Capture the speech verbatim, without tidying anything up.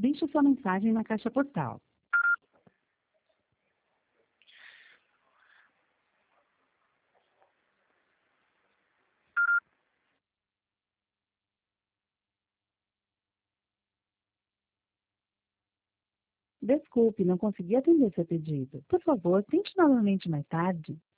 Deixe sua mensagem na caixa postal. Desculpe, não consegui atender seu pedido. Por favor, tente novamente mais tarde.